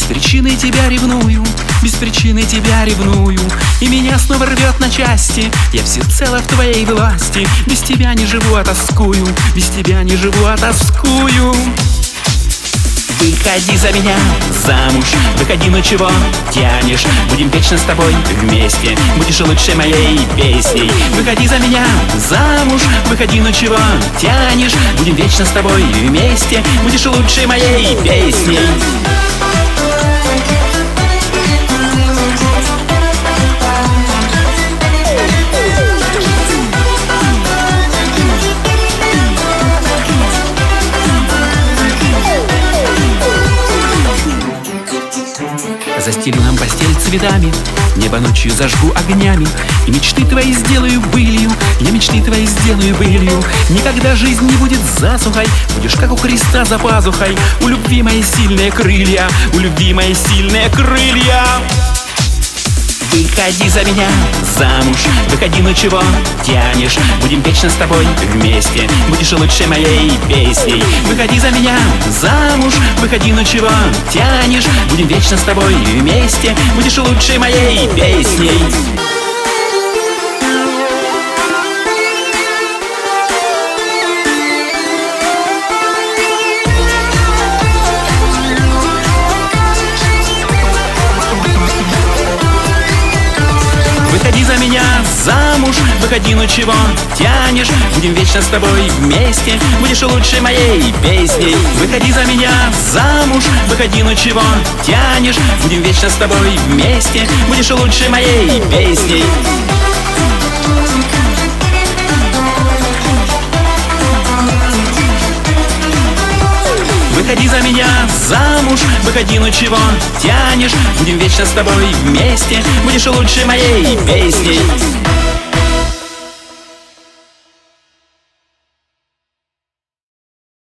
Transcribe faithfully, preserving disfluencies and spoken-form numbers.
причины тебя ревную, без причины тебя ревную, и меня снова рвет на части. Я всецело в твоей власти. Без тебя не живу, а тоскую. Без тебя не живу, а тоскую. Выходи за меня замуж, выходи, ну чего тянешь? Будем вечно с тобой вместе, будешь лучшей моей песней. Выходи за меня замуж, выходи, ну чего тянешь? Будем вечно с тобой вместе, будешь лучшей моей песней. Застелю нам постель цветами, небо ночью зажгу огнями, и мечты твои сделаю былью, я мечты твои сделаю былью. Никогда жизнь не будет засухой, будешь как у Христа за пазухой. У любви мои сильные крылья, у любви мои сильные крылья. Выходи за меня замуж, выходи, ну чего тянешь? Будем вечно с тобой вместе, будешь лучшей моей песней. Выходи за меня замуж, выходи, ну чего тянешь? Будем вечно с тобой вместе, будешь лучшей моей песней. Выходи за меня замуж, выходи, ну чего тянешь? Будем вечно с тобой вместе, будешь лучшей моей песней. Выходи за меня замуж, выходи, ну чего тянешь? Будем вечно с тобой вместе, будешь лучшей моей песней. Выходи за меня замуж, выходи, ну чего тянешь? Будем вечно с тобой вместе, будешь лучшей моей песней.